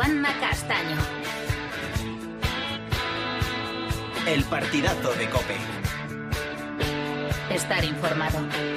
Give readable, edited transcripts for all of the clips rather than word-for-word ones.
Juanma Castaño. El partidazo de COPE. Estar informado.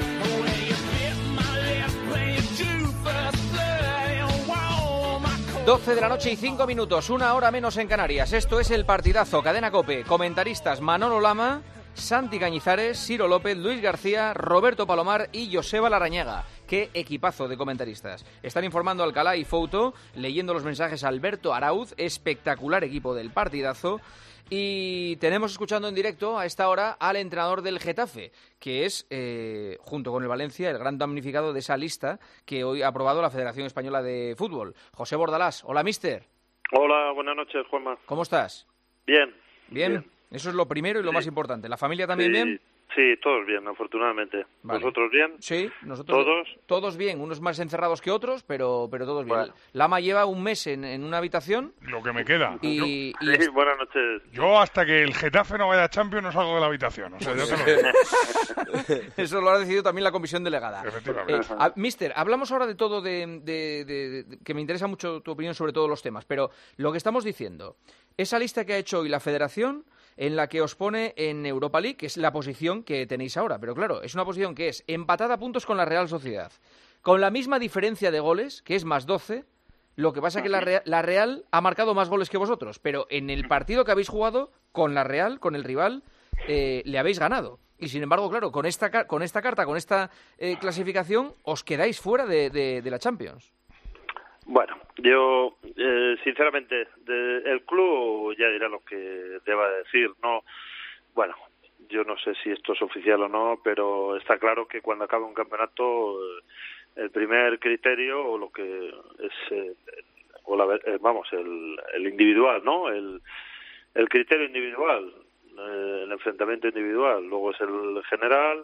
12 de la noche y 5 minutos, 1 hora menos en Canarias. Esto es El Partidazo, Cadena COPE. Comentaristas Manolo Lama, Santi Cañizares, Ciro López, Luis García, Roberto Palomar y Joseba Larrañaga. ¡Qué equipazo de comentaristas! Están informando Alcalá y Fouto, leyendo los mensajes Alberto Arauz, espectacular equipo del Partidazo. Y tenemos escuchando en directo a esta hora al entrenador del Getafe, que es, junto con el Valencia, el gran damnificado de esa lista que hoy ha aprobado la Federación Española de Fútbol. José Bordalás, hola, mister. Hola, buenas noches, Juanma. ¿Cómo estás? Bien. ¿Bien? Eso es lo primero y lo más importante. ¿La familia también bien? Sí, todos bien, afortunadamente. Vale. ¿Vosotros bien? Sí, nosotros todos bien, unos más encerrados que otros, pero todos bien. Bueno. Lama lleva un mes en una habitación. Lo que me queda. Sí, buenas noches. Yo hasta que el Getafe no vaya a Champions no salgo de la habitación. O sea, yo te lo digo. Eso lo ha decidido también la comisión delegada. Efectivamente. Mister, hablamos ahora de todo, de que me interesa mucho tu opinión sobre todos los temas, pero lo que estamos diciendo, esa lista que ha hecho hoy la Federación, en la que os pone en Europa League, que es la posición que tenéis ahora. Pero claro, es una posición que es empatada a puntos con la Real Sociedad, con la misma diferencia de goles, que es más 12, lo que pasa que la Real ha marcado más goles que vosotros, pero en el partido que habéis jugado con la Real, con el rival, le habéis ganado. Y sin embargo, claro, con esta clasificación, os quedáis fuera de la Champions. Bueno, yo sinceramente el club ya dirá lo que deba decir, no. Bueno, yo no sé si esto es oficial o no, pero está claro que cuando acaba un campeonato el primer criterio o lo que es el individual, ¿no? El criterio individual, el enfrentamiento individual, luego es el general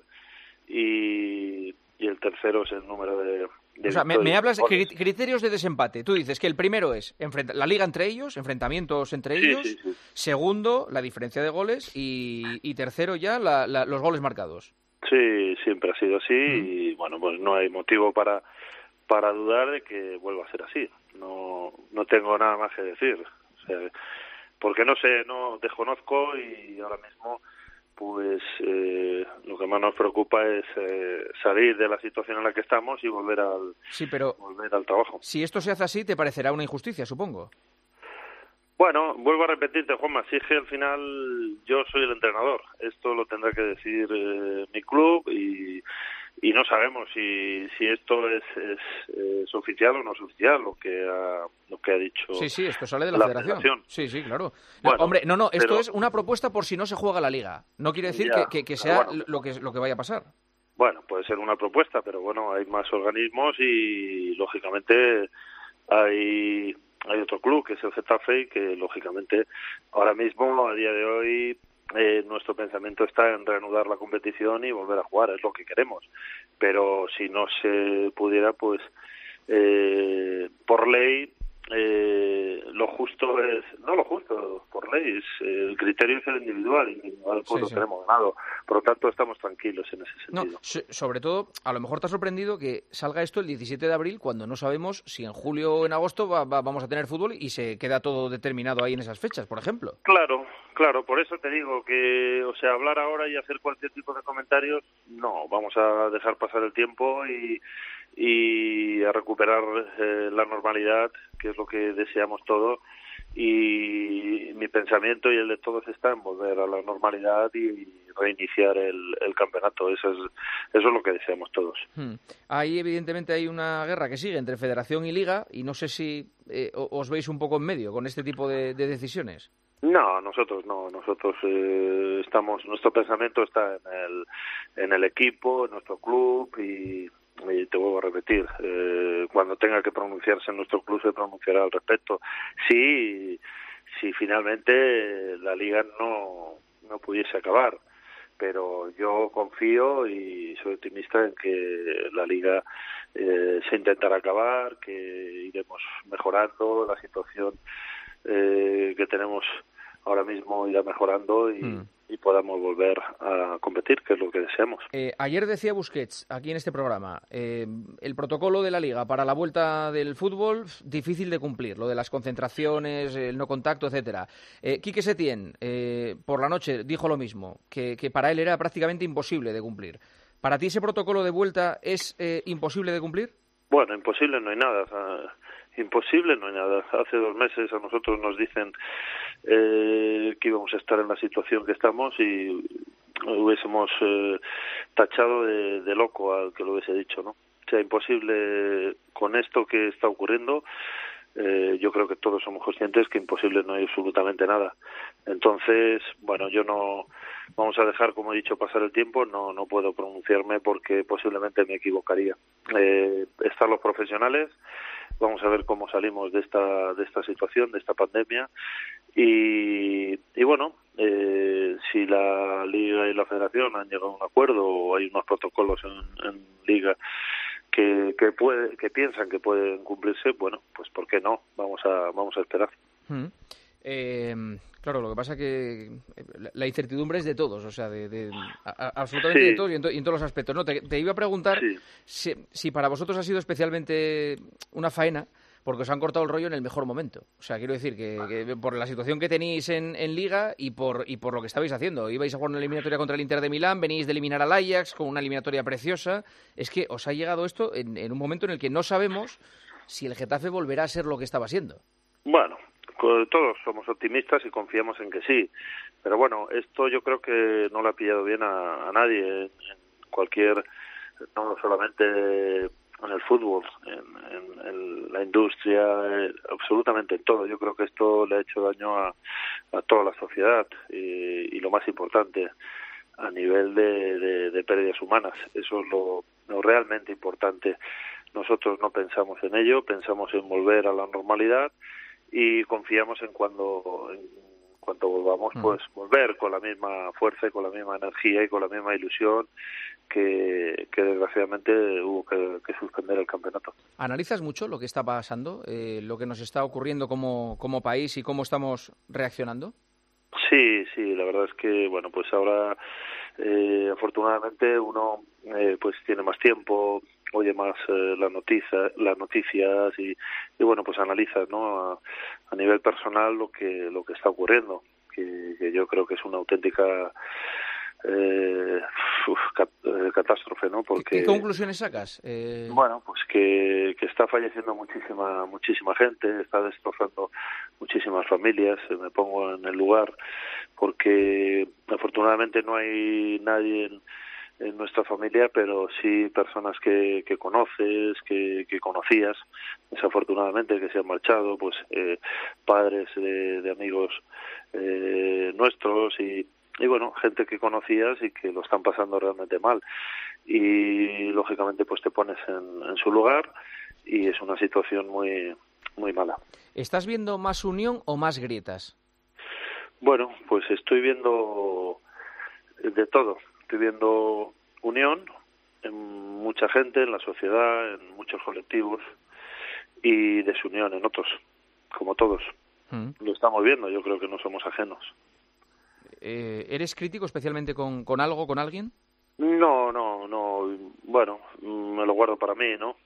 y el tercero es el número de o sea, me hablas de criterios de desempate. Tú dices que el primero es la liga entre ellos, enfrentamientos entre ellos. Sí. Segundo, la diferencia de goles. Y tercero ya, los goles marcados. Sí, siempre ha sido así. Y bueno, pues no hay motivo para dudar de que vuelva a ser así. No tengo nada más que decir. O sea, porque no sé, no desconozco y ahora mismo pues lo que más nos preocupa es salir de la situación en la que estamos y volver al trabajo. Si esto se hace así, te parecerá una injusticia, supongo. Bueno, vuelvo a repetirte, Juanma, si es que al final yo soy el entrenador. Esto lo tendrá que decir mi club y no sabemos si esto es oficial o no es oficial lo que ha dicho. Sí, esto sale de la Federación. Sí, claro. Bueno, hombre, esto es una propuesta por si no se juega la liga. No quiere decir que sea lo que vaya a pasar. Bueno, puede ser una propuesta, pero bueno, hay más organismos y lógicamente hay otro club que es el Getafe y que lógicamente ahora mismo, a día de hoy, nuestro pensamiento está en reanudar la competición y volver a jugar, es lo que queremos. Pero si no se pudiera, pues por ley lo justo es, no lo justo, por ley, el criterio es el individual pues lo tenemos ganado. Por lo tanto, estamos tranquilos en ese sentido. Sobre todo, a lo mejor te ha sorprendido que salga esto el 17 de abril, cuando no sabemos si en julio o en agosto vamos a tener fútbol y se queda todo determinado ahí en esas fechas, por ejemplo. Claro, por eso te digo que, o sea, hablar ahora y hacer cualquier tipo de comentarios, no, vamos a dejar pasar el tiempo y a recuperar la normalidad, que es lo que deseamos todos, y mi pensamiento y el de todos está en volver a la normalidad y reiniciar el campeonato. Eso es lo que deseamos todos. Ahí evidentemente hay una guerra que sigue entre Federación y Liga y no sé si os veis un poco en medio con este tipo de decisiones. No, nosotros estamos, nuestro pensamiento está en el equipo, en nuestro club y te vuelvo a repetir, cuando tenga que pronunciarse en nuestro club se pronunciará al respecto. Si finalmente la liga no pudiese acabar, pero yo confío y soy optimista en que la liga se intentará acabar, que iremos mejorando la situación que tenemos ahora mismo irá mejorando y podamos volver a competir, que es lo que deseamos. Ayer decía Busquets, aquí en este programa, el protocolo de la Liga para la vuelta del fútbol, difícil de cumplir, lo de las concentraciones, el no contacto, etcétera. Quique Setién, por la noche, dijo lo mismo, que para él era prácticamente imposible de cumplir. ¿Para ti ese protocolo de vuelta es imposible de cumplir? Bueno, imposible no hay nada. O sea, imposible no hay nada. Hace 2 meses a nosotros nos dicen que íbamos a estar en la situación que estamos y hubiésemos tachado de loco al que lo hubiese dicho, ¿no? O sea, imposible con esto que está ocurriendo. Yo creo que todos somos conscientes que imposible no hay absolutamente nada. Entonces, bueno, yo no vamos a dejar, como he dicho, pasar el tiempo. No puedo pronunciarme porque posiblemente me equivocaría. Están los profesionales. Vamos a ver cómo salimos de esta situación, de esta pandemia. Y bueno, si la Liga y la Federación han llegado a un acuerdo o hay unos protocolos en Liga que piensan que pueden cumplirse, bueno, pues ¿por qué no? Vamos a esperar. Claro, lo que pasa que la incertidumbre es de todos, o sea, absolutamente de todos y en todos los aspectos. No, te iba a preguntar si para vosotros ha sido especialmente una faena, porque os han cortado el rollo en el mejor momento. O sea, quiero decir que por la situación que tenéis en Liga y por lo que estabais haciendo. Ibais a jugar una eliminatoria contra el Inter de Milán, venís de eliminar al Ajax con una eliminatoria preciosa. Es que os ha llegado esto en un momento en el que no sabemos si el Getafe volverá a ser lo que estaba siendo. Bueno, todos somos optimistas y confiamos en que sí. Pero bueno, esto yo creo que no le ha pillado bien a nadie en cualquier, no solamente en el fútbol, en la industria, absolutamente en todo. Yo creo que esto le ha hecho daño a toda la sociedad y lo más importante, a nivel de pérdidas humanas. Eso es lo realmente importante. Nosotros no pensamos en ello, pensamos en volver a la normalidad y confiamos en cuando volvamos, pues volver con la misma fuerza y con la misma energía y con la misma ilusión que desgraciadamente hubo que suspender el campeonato. ¿Analizas mucho lo que está pasando, lo que nos está ocurriendo como país y cómo estamos reaccionando? Sí, la verdad es que, bueno, pues ahora afortunadamente uno pues tiene más tiempo, oye más las noticias y bueno, pues analizas, ¿no? A nivel personal lo que está ocurriendo, que yo creo que es una auténtica catástrofe, ¿no? Porque ¿Qué conclusiones sacas? Bueno, pues que está falleciendo muchísima gente, está destrozando muchísimas familias. Me pongo en el lugar porque afortunadamente no hay nadie en nuestra familia, pero sí personas que conoces, que conocías, desafortunadamente, que se han marchado, pues padres de amigos nuestros y bueno, gente que conocías y que lo están pasando realmente mal. Y lógicamente pues te pones en su lugar y es una situación muy muy mala. ¿Estás viendo más unión o más grietas? Bueno, pues estoy viendo de todo. Estoy viendo unión en mucha gente, en la sociedad, en muchos colectivos, y desunión en otros, como todos. Lo estamos viendo, yo creo que no somos ajenos. ¿Eres crítico especialmente con algo, con alguien? No, bueno, me lo guardo para mí, ¿no?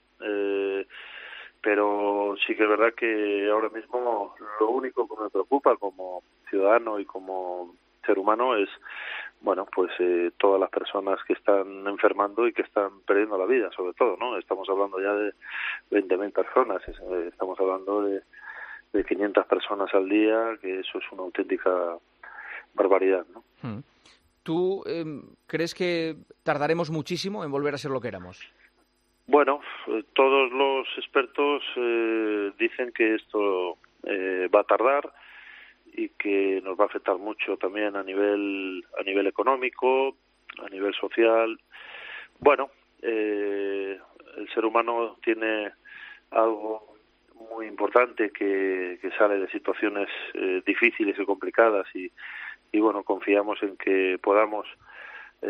Pero sí que es verdad que ahora mismo lo único que me preocupa como ciudadano y como ser humano es, bueno, pues todas las personas que están enfermando y que están perdiendo la vida, sobre todo, ¿no? Estamos hablando ya de 20.000 personas, estamos hablando de 500 personas al día, que eso es una auténtica barbaridad, ¿no? ¿Tú crees que tardaremos muchísimo en volver a ser lo que éramos? Bueno, todos los expertos dicen que esto va a tardar y que nos va a afectar mucho también a nivel económico, a nivel social. Bueno, el ser humano tiene algo muy importante que sale de situaciones difíciles y complicadas y bueno, confiamos en que podamos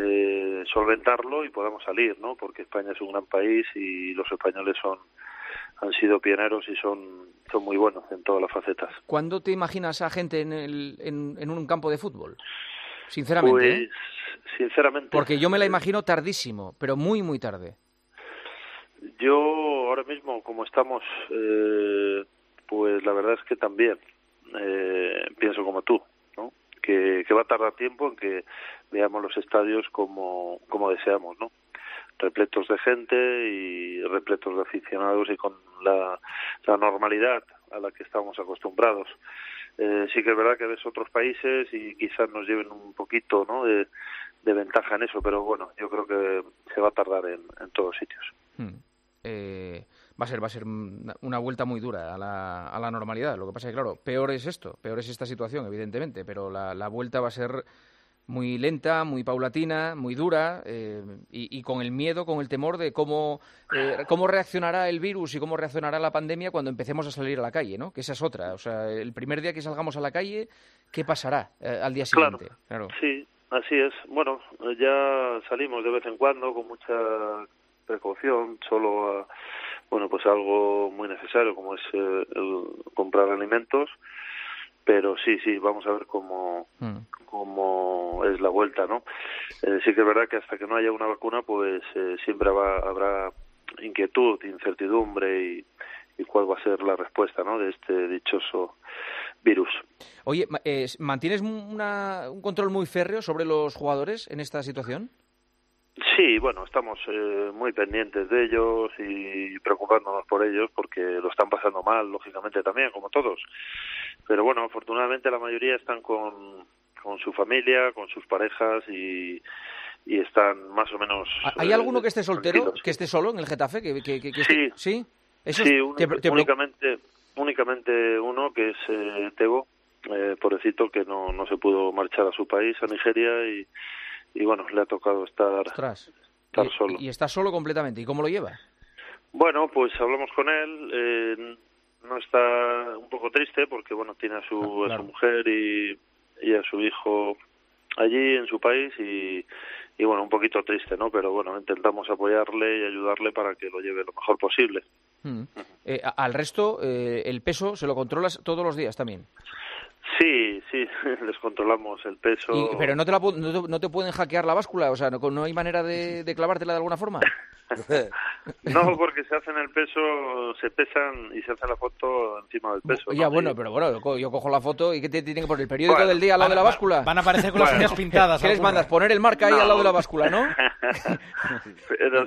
solventarlo y podamos salir, ¿no? Porque España es un gran país y los españoles son han sido pioneros y son muy buenos en todas las facetas. ¿Cuándo te imaginas a gente en un campo de fútbol? Sinceramente, Pues, sinceramente... Porque yo me la imagino tardísimo, pero muy, muy tarde. Yo ahora mismo, como estamos, pues la verdad es que también pienso como tú, ¿no? Que va a tardar tiempo en que veamos los estadios como deseamos, ¿no? Repletos de gente y repletos de aficionados y con la normalidad a la que estamos acostumbrados. Sí que es verdad que ves otros países y quizás nos lleven un poquito, ¿no?, de ventaja en eso, pero bueno, yo creo que se va a tardar en todos sitios. Va a ser una vuelta muy dura a la normalidad. Lo que pasa es que, claro, peor es esta situación, evidentemente, pero la vuelta va a ser muy lenta, muy paulatina, muy dura, y con el miedo, con el temor de cómo reaccionará el virus y cómo reaccionará la pandemia cuando empecemos a salir a la calle, ¿no? Que esa es otra. O sea, el primer día que salgamos a la calle, ¿qué pasará al día siguiente? Claro. Sí, así es. Bueno, ya salimos de vez en cuando con mucha precaución, solo a, pues algo muy necesario como es el comprar alimentos. Pero sí, vamos a ver cómo es la vuelta, ¿no? Sí que es verdad que hasta que no haya una vacuna, pues siempre habrá inquietud, incertidumbre y cuál va a ser la respuesta, ¿no?, de este dichoso virus. Oye, ¿mantienes un control muy férreo sobre los jugadores en esta situación? Sí, bueno, estamos muy pendientes de ellos y preocupándonos por ellos porque lo están pasando mal, lógicamente también, como todos. Pero bueno, afortunadamente la mayoría están con su familia, con sus parejas y están más o menos... ¿Hay alguno que esté soltero, tranquilos. que esté solo en el Getafe? Sí. ¿Sí? ¿Eso Sí, únicamente uno, que es Tebo, pobrecito, que no se pudo marchar a su país, a Nigeria, y bueno, le ha tocado estar solo. Y está solo completamente. ¿Y cómo lo lleva? Bueno, pues hablamos con él. No está un poco triste porque, bueno, tiene a su mujer y a su hijo allí en su país y bueno, un poquito triste, ¿no? Pero bueno, intentamos apoyarle y ayudarle para que lo lleve lo mejor posible. Al resto, el peso se lo controlas todos los días también. Sí, les controlamos el peso. Pero no te pueden hackear la báscula, o sea, no hay manera de clavártela de alguna forma. No, porque se hacen el peso, se pesan y se hace la foto encima del peso. Ya, ¿no? pero bueno, yo cojo la foto y ¿qué te tiene que poner? ¿El periódico del día al lado de la báscula? Van a aparecer con las uñas pintadas. ¿Qué les mandas? Poner el marca ahí al lado de la báscula, ¿no? Pero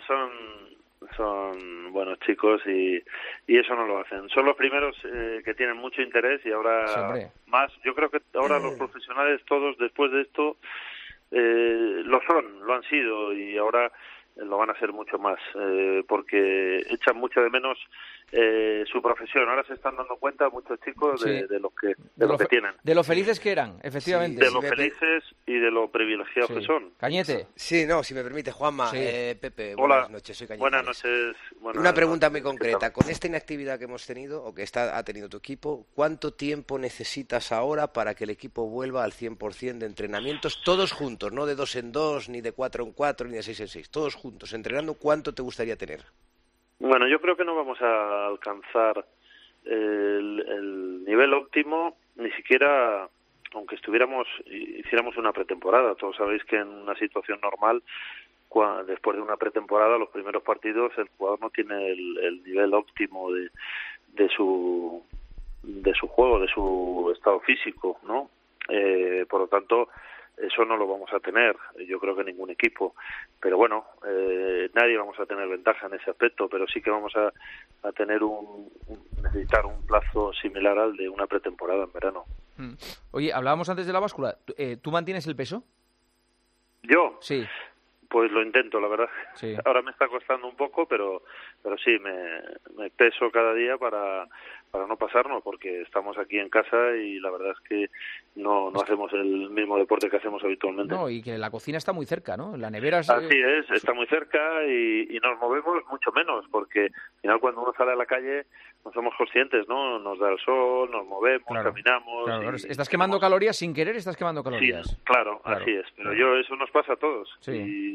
son buenos chicos y eso no lo hacen. Son los primeros que tienen mucho interés y ahora más. Yo creo que ahora los profesionales todos después de esto lo han sido y ahora lo van a hacer mucho más porque echan mucho de menos su profesión. Ahora se están dando cuenta muchos chicos de lo que tienen. De lo felices que eran, efectivamente. De lo felices y de lo privilegiados que son. Cañete. Sí, si me permite, Juanma. Pepe, hola. Buenas noches, soy Cañete. Buenas noches. Una pregunta muy concreta. Con esta inactividad que hemos tenido, o que ha tenido tu equipo, ¿cuánto tiempo necesitas ahora para que el equipo vuelva al 100% de entrenamientos, todos juntos, no de 2 en 2, ni de 4 en 4, ni de 6 en 6, todos juntos, entrenando? ¿Cuánto te gustaría tener? Bueno, yo creo que no vamos a alcanzar el nivel óptimo, ni siquiera aunque hiciéramos una pretemporada. Todos sabéis que en una situación normal, después de una pretemporada, los primeros partidos, el jugador no tiene el nivel óptimo de su juego, de su estado físico, ¿no? Por lo tanto, eso no lo vamos a tener, yo creo que ningún equipo, pero bueno, nadie vamos a tener ventaja en ese aspecto, pero sí que vamos a tener necesitar un plazo similar al de una pretemporada en verano. Oye, hablábamos antes de la báscula, ¿tú mantienes el peso? ¿Yo? Sí. Pues lo intento, la verdad. Sí. Ahora me está costando un poco, pero sí, me peso cada día para no pasarnos, porque estamos aquí en casa y la verdad es que no hacemos el mismo deporte que hacemos habitualmente. No, y que la cocina está muy cerca, ¿no? La nevera Así es, está muy cerca y nos movemos mucho menos, porque al final cuando uno sale a la calle no somos conscientes, ¿no? Nos da el sol, nos movemos, caminamos. Claro, estás quemando calorías sin querer, estás quemando calorías. Sí, claro, así es. Pero eso nos pasa a todos. Sí.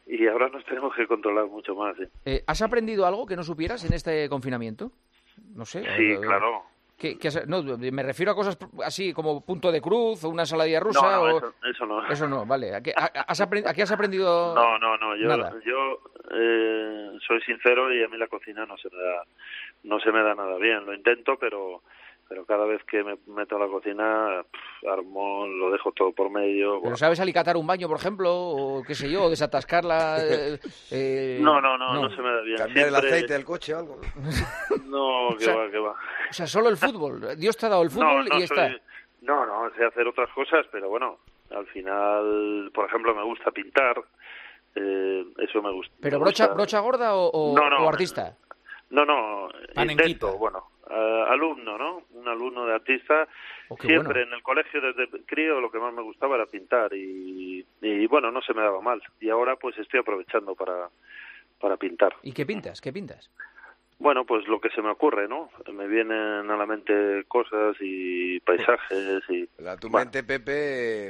y ahora nos tenemos que controlar mucho más. ¿Has aprendido algo que no supieras en este confinamiento? No sé. Sí, claro. No, me refiero a cosas así como punto de cruz o una ensaladilla rusa. No, o... eso no. Eso no, vale. ¿A qué has aprendido? No. Nada. Yo soy sincero y a mí la cocina no se me da nada bien. Lo intento, pero cada vez que me meto a la cocina, armo, lo dejo todo por medio. ¿Pero sabes alicatar un baño, por ejemplo? O qué sé yo, desatascarla. No se me da bien. ¿Cambiar el aceite del coche o algo? No, que va. O sea, solo el fútbol. Dios te ha dado el fútbol y está. No, sé hacer otras cosas, pero bueno, al final, por ejemplo, me gusta pintar. Eso me gusta. ¿Pero brocha gorda o artista? No, intento, alumno, ¿no? Un alumno de artista. Siempre en el colegio desde crío lo que más me gustaba era pintar y bueno, no se me daba mal. Y ahora pues estoy aprovechando para pintar. ¿Y qué pintas? Bueno, pues lo que se me ocurre, ¿no? Me vienen a la mente cosas y paisajes y... Tu mente, Pepe,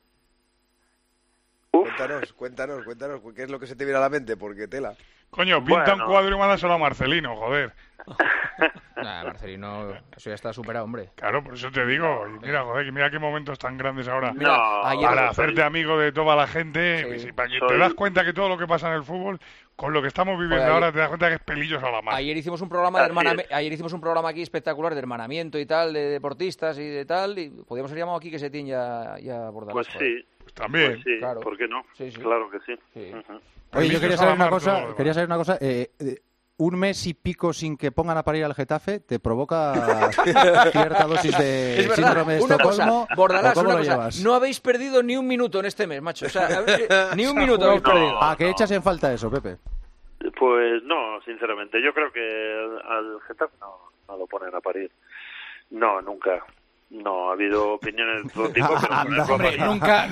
Cuéntanos, ¿qué es lo que se te viene a la mente? Porque tela. Coño, pinta un cuadro y mándaselo a Marcelino, joder. Marcelino, eso ya está superado, hombre. Claro, por eso te digo. Y mira qué momentos tan grandes ahora. Ayer, para hacerte amigo de toda la gente, sí. Para que te das cuenta que todo lo que pasa en el fútbol, con lo que estamos viviendo ahora, te das cuenta que es pelillos a la mar. Ayer hicimos un programa aquí espectacular de hermanamiento y tal, de deportistas y de tal, y podríamos haber llamado aquí que Setién ya Bordalás. Pues sí. Pues también. Pues sí, claro. ¿Por qué no? Sí. Claro que sí. Uh-huh. Oye, yo quería saber una cosa. Un mes y pico sin que pongan a parir al Getafe te provoca cierta dosis de síndrome de Estocolmo. Bordalás, ¿Cómo lo llevas? No habéis perdido ni un minuto en este mes, macho. O sea, ni un minuto habéis perdido. ¿A qué echas en falta eso, Pepe? Pues no, sinceramente. Yo creo que al Getafe no lo ponen a parir. No, nunca. No, ha habido opiniones de todo tipo, pero... Hombre, nunca.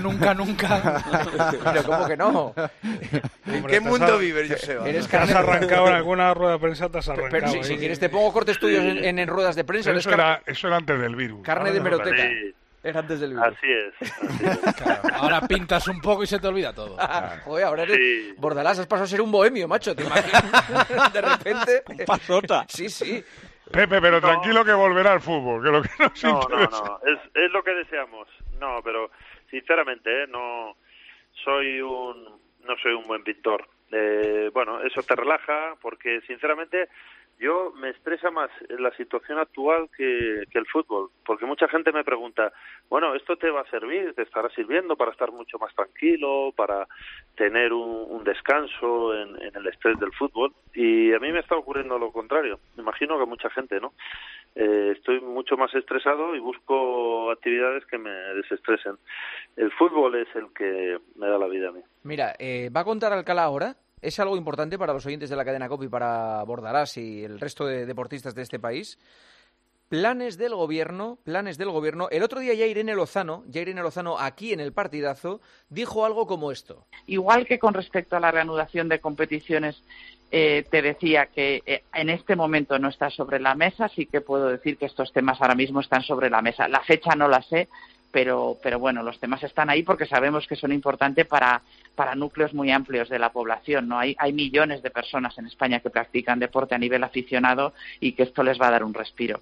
Pero ¿cómo que no? ¿En qué mundo vives, Joseba? ¿Te has arrancado en alguna rueda de prensa? Te has arrancado. Pero si quieres te pongo cortes tuyos en ruedas de prensa. Eso era antes del virus. Carne de hemeroteca. Sí. Era antes del virus. Así es. Claro, ahora pintas un poco y se te olvida todo. Joder, ahora eres... Sí. Bordalás, has pasado a ser un bohemio, macho. ¿Te imaginas? De repente... Un pasota. Sí. Pepe, pero tranquilo que volverá al fútbol, que lo que nos interesa. No, es lo que deseamos. No, pero sinceramente, no soy un buen pintor. Bueno, eso te relaja porque sinceramente yo me estresa más la situación actual que el fútbol, porque mucha gente me pregunta, bueno, ¿esto te va a servir? ¿Te estará sirviendo para estar mucho más tranquilo, para tener un descanso en el estrés del fútbol? Y a mí me está ocurriendo lo contrario. Me imagino que mucha gente, ¿no? Estoy mucho más estresado y busco actividades que me desestresen. El fútbol es el que me da la vida a mí. Mira, va a contar Alcalá ahora. Es algo importante para los oyentes de la cadena COPE y para Bordalás y el resto de deportistas de este país. Planes del gobierno. El otro día ya Irene Lozano, aquí en el Partidazo, dijo algo como esto. Igual que con respecto a la reanudación de competiciones, te decía que en este momento no está sobre la mesa, sí que puedo decir que estos temas ahora mismo están sobre la mesa. La fecha no la sé, pero bueno, los temas están ahí porque sabemos que son importantes para núcleos muy amplios de la población, ¿no? Hay millones de personas en España que practican deporte a nivel aficionado y que esto les va a dar un respiro.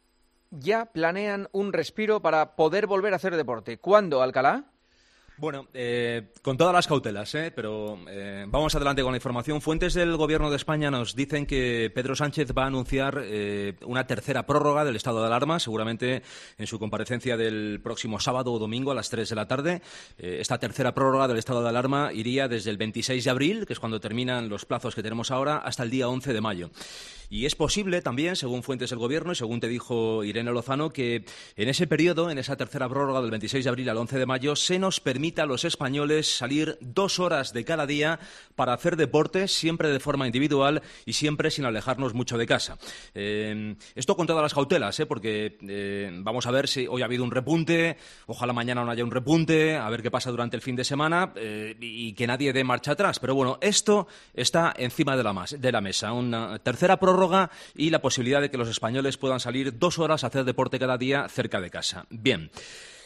Ya planean un respiro para poder volver a hacer deporte. ¿Cuándo, Alcalá? Bueno, con todas las cautelas, pero vamos adelante con la información. Fuentes del Gobierno de España nos dicen que Pedro Sánchez va a anunciar una tercera prórroga del estado de alarma, seguramente en su comparecencia del próximo sábado o domingo a las 3 de la tarde. Esta tercera prórroga del estado de alarma iría desde el 26 de abril, que es cuando terminan los plazos que tenemos ahora, hasta el día 11 de mayo. Y es posible también, según fuentes del Gobierno y según te dijo Irene Lozano, que en ese periodo, en esa tercera prórroga del 26 de abril al 11 de mayo, se nos permita a los españoles salir 2 horas de cada día para hacer deporte, siempre de forma individual y siempre sin alejarnos mucho de casa. Esto con todas las cautelas, porque vamos a ver si hoy ha habido un repunte, ojalá mañana no haya un repunte, a ver qué pasa durante el fin de semana y que nadie dé marcha atrás. Pero bueno, esto está encima de la mesa. Una tercera prórroga y la posibilidad de que los españoles puedan salir 2 horas a hacer deporte cada día cerca de casa. Bien.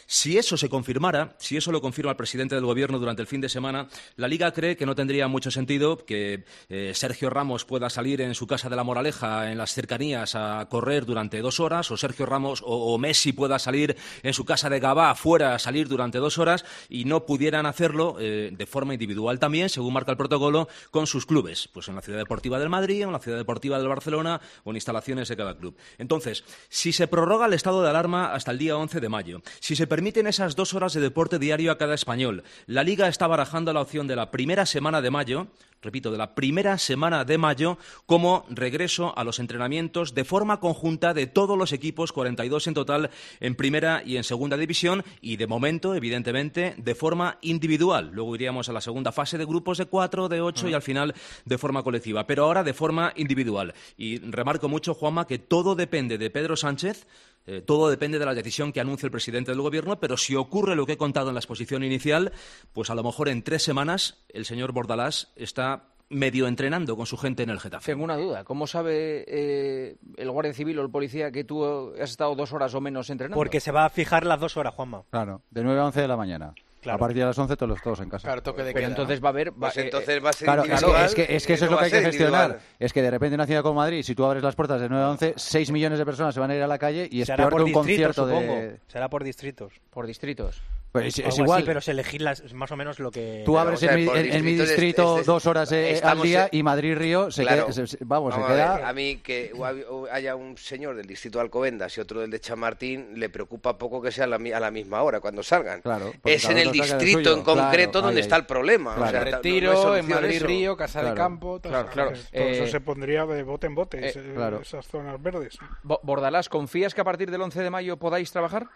Si eso se confirmara, si eso lo confirma el presidente del Gobierno durante el fin de semana, la Liga cree que no tendría mucho sentido que Sergio Ramos pueda salir en su casa de La Moraleja, en las cercanías, a correr durante 2 horas, o Sergio Ramos o Messi pueda salir en su casa de Gabá, fuera, a salir durante 2 horas, y no pudieran hacerlo de forma individual también, según marca el protocolo, con sus clubes, pues en la Ciudad Deportiva del Madrid, o en la Ciudad Deportiva del Barcelona, o en instalaciones de cada club. Entonces, si se prorroga el estado de alarma hasta el día 11 de mayo, si se permiten esas 2 horas de deporte diario a cada español, la Liga está barajando la opción de la primera semana de mayo, repito, de la primera semana de mayo, como regreso a los entrenamientos de forma conjunta de todos los equipos, 42 en total, en primera y en segunda división, y de momento, evidentemente, de forma individual. Luego iríamos a la segunda fase de grupos de 4, de 8 y al final de forma colectiva, pero ahora de forma individual. Y remarco mucho, Juanma, que todo depende de Pedro Sánchez. Todo depende de la decisión que anuncie el presidente del Gobierno, pero si ocurre lo que he contado en la exposición inicial, pues a lo mejor en 3 semanas el señor Bordalás está medio entrenando con su gente en el Getafe. Tengo una duda. ¿Cómo sabe el guardia civil o el policía que tú has estado 2 horas o menos entrenando? Porque se va a fijar las 2 horas, Juanma. Claro, de 9 a 11 de la mañana. Claro. A partir de las 11 todos en casa. Claro, toque de Pero queda, entonces ¿no? va a haber... Pues entonces va a ser Claro, individual. es que eso es lo que hay que gestionar. Es que de repente en una ciudad como Madrid, si tú abres las puertas de 9 a 11, 6 millones de personas se van a ir a la calle y es Será peor por que un distritos, concierto supongo. de... Será por distritos. Por distritos. Pues es Algo igual. así, pero se elegir más o menos lo que... Tú abres en mi distrito 2 horas al día y Madrid-Río se Claro. queda... Vamos, se a queda... ver, a mí que haya un señor del distrito de Alcobendas y otro del de Chamartín, le preocupa poco que sea a la misma hora cuando salgan. Claro, es en el distrito en concreto donde está el problema. Claro. O sea, Retiro, no en Madrid eso. Río, Casa de Claro. Campo... Claro. Todo eso se pondría de bote en bote, claro. esas zonas verdes. Bordalás, ¿confías que a partir del 11 de mayo podáis trabajar?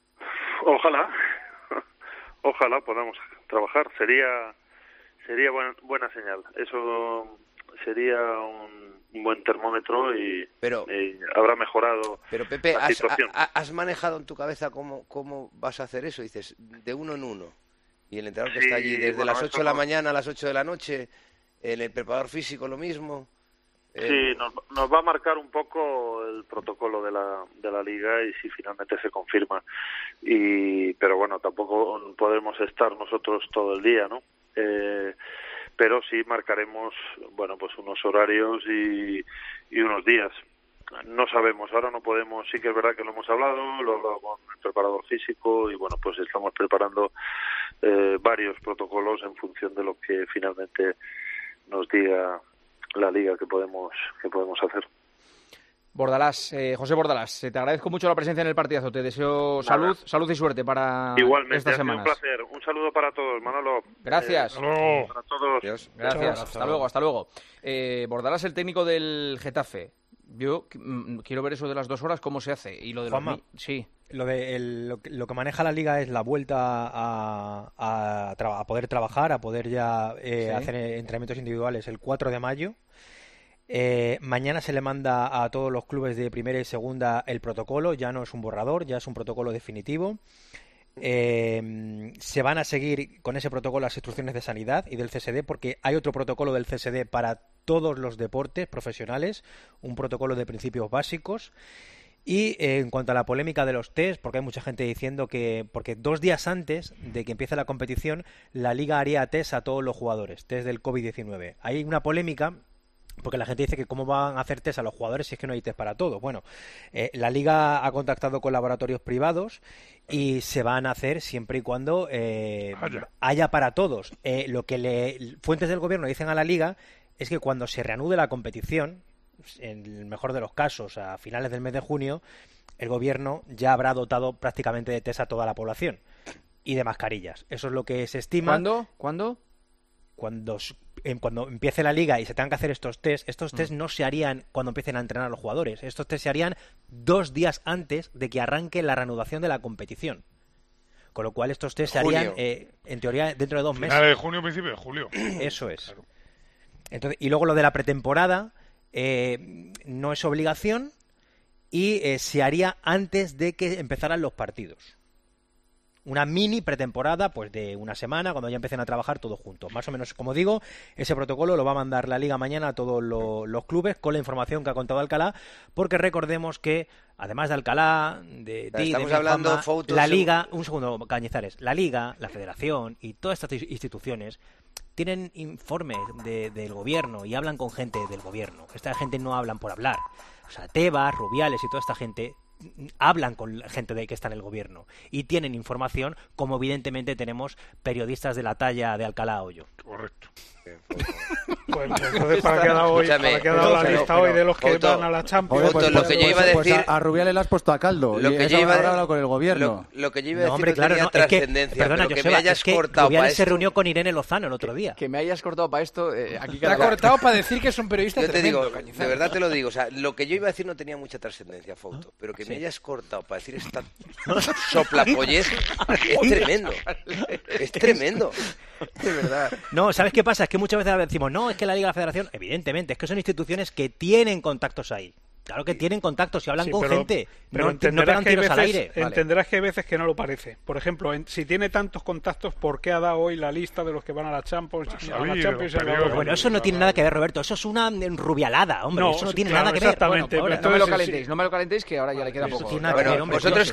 Ojalá podamos trabajar. Sería buena señal. Eso sería un buen termómetro y habrá mejorado Pero Pepe, la situación. ¿has manejado en tu cabeza cómo vas a hacer eso? Dices, de uno en uno. Y el entrenador que Sí, está allí desde bueno, las 8 de eso la mañana a las 8 de la noche, en el preparador físico lo mismo. Sí, nos va a marcar un poco el protocolo de la liga y si finalmente se confirma. Pero bueno, tampoco podemos estar nosotros todo el día, ¿no? Pero sí marcaremos, bueno, pues unos horarios y unos días. No sabemos, ahora no podemos, sí que es verdad que lo hemos hablado, lo he hablado con el preparador físico y bueno, pues estamos preparando varios protocolos en función de lo que finalmente nos diga la liga que podemos hacer. Bordalás, José Bordalás, te agradezco mucho la presencia en el partidazo. Te deseo salud y suerte para Igualmente, estas ha sido semanas. un placer. Un saludo para todos, Manolo. Gracias. Para todos. Adiós. Gracias. Hasta luego. Bordalás, el técnico del Getafe. Yo quiero ver eso de las 2 horas, cómo se hace. Y lo de Juanma, sí. Lo que maneja la Liga es la vuelta a poder trabajar, a poder ya hacer entrenamientos individuales el 4 de mayo. Mañana se le manda a todos los clubes de primera y segunda el protocolo, ya no es un borrador, ya es un protocolo definitivo. Se van a seguir con ese protocolo las instrucciones de sanidad y del CSD, porque hay otro protocolo del CSD para todos los deportes profesionales, un protocolo de principios básicos. Y en cuanto a la polémica de los test, porque hay mucha gente diciendo porque 2 días antes de que empiece la competición, la Liga haría test a todos los jugadores, test del COVID-19. Hay una polémica porque la gente dice que cómo van a hacer test a los jugadores si es que no hay test para todo. Bueno, la Liga ha contactado con laboratorios privados y se van a hacer siempre y cuando haya para todos. Lo que fuentes del gobierno dicen a la Liga es que cuando se reanude la competición, en el mejor de los casos, a finales del mes de junio, el gobierno ya habrá dotado prácticamente de test a toda la población y de mascarillas. Eso es lo que se estima. ¿Cuándo? Cuando empiece la liga y se tengan que hacer estos test no se harían cuando empiecen a entrenar los jugadores. Estos test se harían 2 días antes de que arranque la reanudación de la competición. Con lo cual estos test se harían, en teoría, dentro de 2 meses. Final de junio, principio de julio. Eso es. Claro. Entonces, y luego lo de la pretemporada no es obligación y se haría antes de que empezaran los partidos. una mini pretemporada pues de una semana, cuando ya empiecen a trabajar todos juntos. Más o menos, como digo, ese protocolo lo va a mandar la Liga mañana a todos los clubes con la información que ha contado Alcalá, porque recordemos que además de Alcalá, estamos hablando fotos, la Liga, un segundo, Cañizares, la Liga, la Federación y todas estas instituciones tienen informes del gobierno y hablan con gente del gobierno. Esta gente no hablan por hablar. O sea, Tebas, Rubiales y toda esta gente hablan con gente que está en el gobierno y tienen información, como evidentemente tenemos periodistas de la talla de Alcalá Hoyo. Correcto. Pues entonces, ¿para qué ha dado la lista hoy de los que van a la Champions? Lo que yo iba a decir... a Rubiales le has puesto a caldo. Lo que yo iba a hablar con el gobierno. Lo que yo iba a decir no tenía trascendencia. Perdona, pero que me hayas cortado Rubiales para se reunió con Irene Lozano el otro día. Que me hayas cortado para esto... Aquí te ha cortado para decir que es un periodista tremendo, te digo, de verdad te lo digo. O sea, lo que yo iba a decir no tenía mucha trascendencia, Fouto. Pero que me hayas cortado para decir esta soplapollez es tremendo. Es tremendo. De verdad. No, ¿sabes qué pasa? Es que muchas veces decimos, no, es que la Liga y la Federación, evidentemente, es que son instituciones que tienen contactos ahí. Claro que tienen contactos y hablan con gente. Pero no pegan tiros al aire. Entenderás que hay veces que no lo parece. Por ejemplo, si tiene tantos contactos, ¿por qué ha dado hoy la lista de los que van a la Champions? Bueno, eso no tiene nada que ver, Roberto. Eso es una rubialada, hombre. No, eso no tiene nada que ver. Exactamente. Bueno, no me lo calentéis, que ahora ya le queda poco. Bueno, vosotros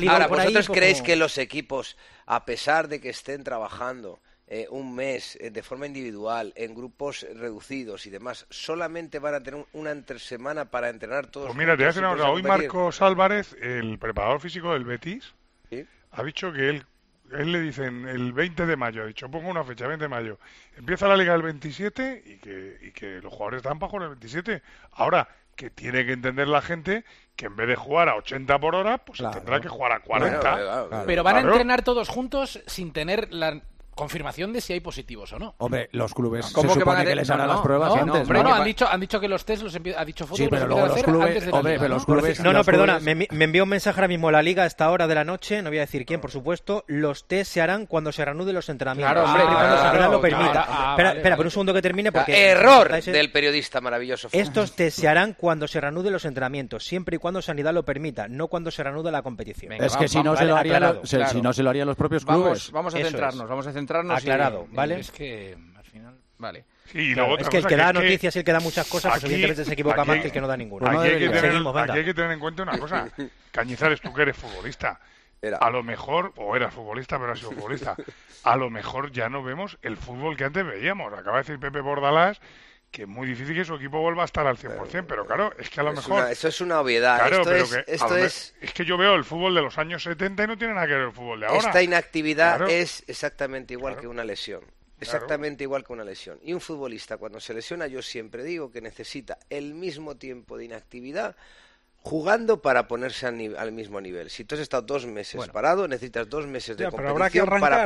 creéis que los equipos, a pesar de que estén trabajando un mes de forma individual, en grupos reducidos y demás, solamente van a tener una semana para entrenar todos. Pues mira, te voy a decir una cosa. Hoy Marcos Álvarez, el preparador físico del Betis, ¿sí? Ha dicho que él le dicen el 20 de mayo, ha dicho, pongo una fecha, 20 de mayo. Empieza la Liga el 27 y que los jugadores están para jugar el 27. Ahora, que tiene que entender la gente que en vez de jugar a 80 por hora, pues tendrá que jugar a 40. Claro. Pero van a entrenar todos juntos sin tener la confirmación de si hay positivos o no. Hombre, los clubes se supone que les harán las pruebas antes. Hombre, han dicho que los test ha dicho Fouto, sí, pero luego los clubes, perdona, me envió un mensaje ahora mismo la Liga a esta hora de la noche, no voy a decir quién, por supuesto. Los test se harán cuando se reanuden los entrenamientos. Claro, hombre, cuando Sanidad lo permita. Espera, por un segundo que termine porque error del periodista maravilloso. Estos test se harán cuando se reanuden los entrenamientos, siempre y cuando Sanidad lo permita, no cuando se reanude la competición. Venga, es que si no se lo harían los propios clubes. Vamos a centrarnos. Aclarado. ¿Vale? Es que al final... Vale. Sí, claro, es que el que da noticias y el que da muchas cosas, pues evidentemente se equivoca más que el que no da ninguna. Aquí hay que tener en cuenta una cosa. Cañizares, tú que eres futbolista, a lo mejor, o eras futbolista, pero has sido futbolista, a lo mejor ya no vemos el fútbol que antes veíamos. Acaba de decir Pepe Bordalás que es muy difícil que su equipo vuelva a estar al 100%, pero claro, es que a lo mejor... Eso es una obviedad. Claro, es que yo veo el fútbol de los años 70 y no tiene nada que ver el fútbol de ahora. Esta inactividad es exactamente igual que una lesión. Exactamente igual que una lesión. Y un futbolista, cuando se lesiona, yo siempre digo que necesita el mismo tiempo de inactividad jugando para ponerse al mismo nivel. Si tú has estado 2 meses parado, necesitas 2 meses de competición para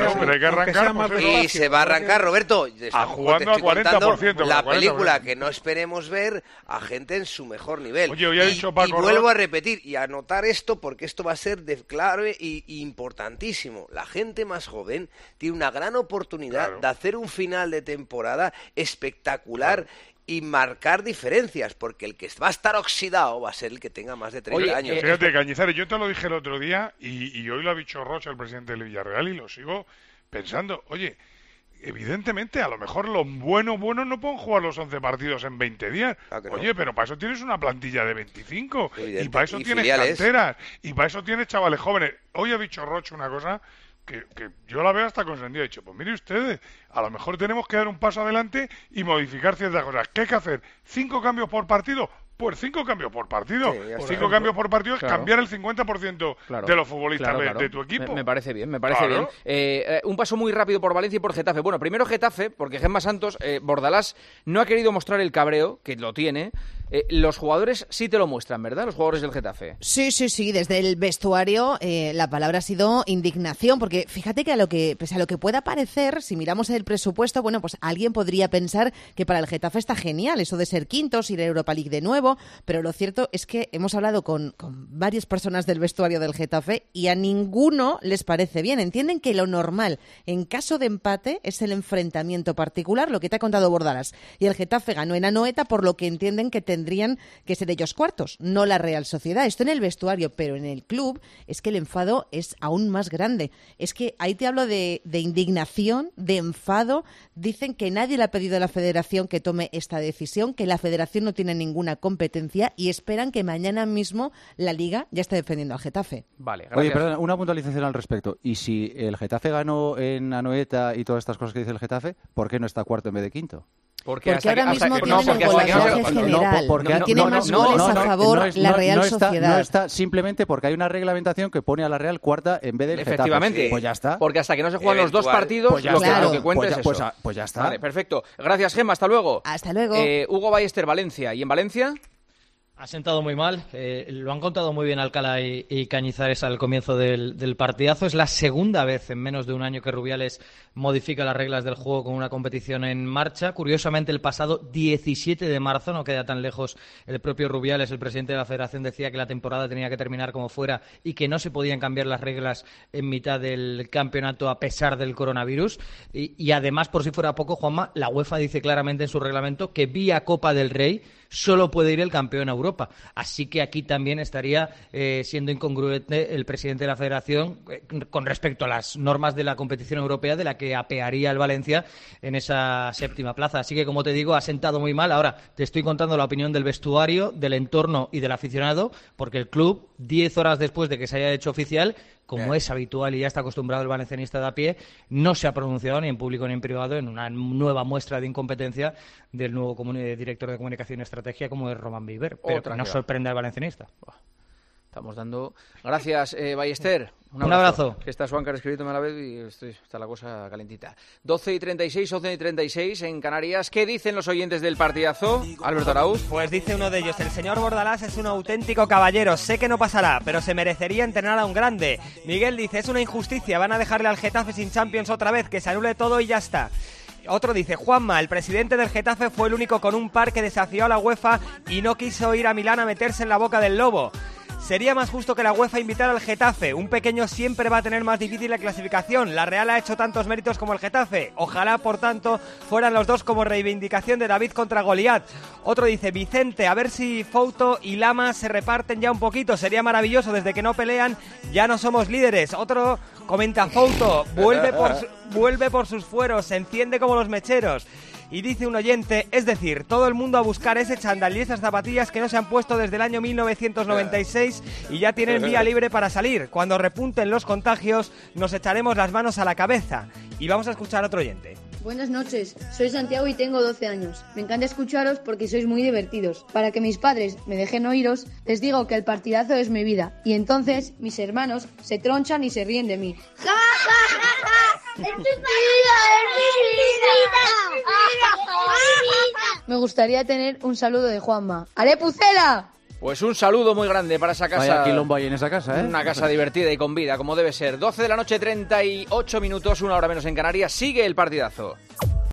aparecer. Y se va a arrancar, Roberto. Jugando a 40%. La película que no esperemos ver a gente en su mejor nivel. Oye, hoy ha dicho Paco, y vuelvo a repetir y a anotar esto porque esto va a ser clave y importantísimo. La gente más joven tiene una gran oportunidad de hacer un final de temporada espectacular y marcar diferencias, porque el que va a estar oxidado va a ser el que tenga más de 30 años. Fíjate, Cañizares, yo te lo dije el otro día y hoy lo ha dicho Rocha, el presidente del Villarreal, y lo sigo pensando. Oye, evidentemente, a lo mejor los buenos no pueden jugar los 11 partidos en 20 días. Oye, pero para eso tienes una plantilla de 25 y para eso tienes canteras y para eso tienes chavales jóvenes. Hoy ha dicho Rocha una cosa que yo la veo hasta consentida. He dicho, pues mire ustedes, a lo mejor tenemos que dar un paso adelante y modificar ciertas cosas. ¿Qué hay que hacer? ¿5 cambios por partido? Pues 5 cambios por partido. 5 cambios por partido es cambiar el 50% de los futbolistas de tu equipo. Me parece bien, me parece bien. Un paso muy rápido por Valencia y por Getafe. Bueno, primero Getafe, porque Gemma Santos, Bordalás no ha querido mostrar el cabreo, que lo tiene. Los jugadores sí te lo muestran, ¿verdad? Los jugadores del Getafe. Sí. Desde el vestuario la palabra ha sido indignación, porque fíjate que pese a lo que pueda parecer, si miramos el presupuesto, bueno, pues alguien podría pensar que para el Getafe está genial eso de ser quintos, ir a Europa League de nuevo, pero lo cierto es que hemos hablado con varias personas del vestuario del Getafe y a ninguno les parece bien. Entienden que lo normal en caso de empate es el enfrentamiento particular, lo que te ha contado Bordalás. Y el Getafe ganó en Anoeta, por lo que entienden que tendría tendrían que ser ellos cuartos, no la Real Sociedad. Esto en el vestuario, pero en el club es que el enfado es aún más grande. Es que ahí te hablo de indignación, de enfado. Dicen que nadie le ha pedido a la Federación que tome esta decisión, que la Federación no tiene ninguna competencia y esperan que mañana mismo la Liga ya esté defendiendo al Getafe. Vale, gracias. Oye, perdón, una puntualización al respecto. Y si el Getafe ganó en Anoeta y todas estas cosas que dice el Getafe, ¿por qué no está cuarto en vez de quinto? Porque ahora mismo tienen un igualaje general. Tiene más goles a favor la Real Sociedad. No está simplemente porque hay una reglamentación que pone a la Real cuarta en vez del Getafe. Efectivamente. Pues ya está. Porque hasta que no se juegan los dos partidos, pues lo que cuenta es eso. Pues ya está. Vale, perfecto. Gracias, Gemma. Hasta luego. Hasta luego. Hugo Ballester, Valencia. ¿Y en Valencia? Ha sentado muy mal, lo han contado muy bien Alcalá y Cañizares al comienzo del partidazo. Es la segunda vez en menos de un año que Rubiales modifica las reglas del juego con una competición en marcha. Curiosamente, el pasado 17 de marzo, no queda tan lejos, el propio Rubiales, el presidente de la Federación, decía que la temporada tenía que terminar como fuera y que no se podían cambiar las reglas en mitad del campeonato a pesar del coronavirus. Y además, por si fuera poco, Juanma, la UEFA dice claramente en su reglamento que vía Copa del Rey solo puede ir el campeón a Europa. Así que aquí también estaría siendo incongruente el presidente de la Federación con respecto a las normas de la competición europea de la que apearía el Valencia en esa séptima plaza. Así que, como te digo, ha sentado muy mal. Ahora te estoy contando la opinión del vestuario, del entorno y del aficionado, porque el club, 10 horas después de que se haya hecho oficial, como es habitual y ya está acostumbrado el valencianista de a pie, no se ha pronunciado ni en público ni en privado en una nueva muestra de incompetencia del nuevo director de Comunicación y Estrategia, como es Román Viver. Pero que no sorprende al valencianista. Estamos dando... Gracias, Ballester. Un abrazo. Que está Suáncar escribiéndome a la vez y está la cosa calentita. 12:36, 11:36 en Canarias. ¿Qué dicen los oyentes del partidazo? Alberto Arauz. Pues dice uno de ellos: el señor Bordalás es un auténtico caballero. Sé que no pasará, pero se merecería entrenar a un grande. Miguel dice: es una injusticia. Van a dejarle al Getafe sin Champions otra vez. Que se anule todo y ya está. Otro dice: Juanma, el presidente del Getafe fue el único con un par que desafió a la UEFA y no quiso ir a Milán a meterse en la boca del lobo. Sería más justo que la UEFA invitara al Getafe. Un pequeño siempre va a tener más difícil la clasificación. La Real ha hecho tantos méritos como el Getafe. Ojalá, por tanto, fueran los dos como reivindicación de David contra Goliat. Otro dice: Vicente, a ver si Fouto y Lama se reparten ya un poquito. Sería maravilloso. Desde que no pelean, ya no somos líderes. Otro comenta: Fouto, vuelve por sus fueros, se enciende como los mecheros. Y dice un oyente: es decir, todo el mundo a buscar ese chándal y esas zapatillas que no se han puesto desde el año 1996 y ya tienen vía libre para salir. Cuando repunten los contagios, nos echaremos las manos a la cabeza. Y vamos a escuchar a otro oyente. Buenas noches, soy Santiago y tengo 12 años. Me encanta escucharos porque sois muy divertidos. Para que mis padres me dejen oíros, les digo que el partidazo es mi vida. Y entonces mis hermanos se tronchan y se ríen de mí. ¡Ja, ja, ja, ja! ¡Es mi vida! ¡Es mi vida! Me gustaría tener un saludo de Juanma. ¡Ale, Pucela! Pues un saludo muy grande para esa casa. Vaya quilombo hay en esa casa, ¿eh? Una casa divertida y con vida, como debe ser. 12 de la noche, 38 minutos, una hora menos en Canarias. Sigue el partidazo.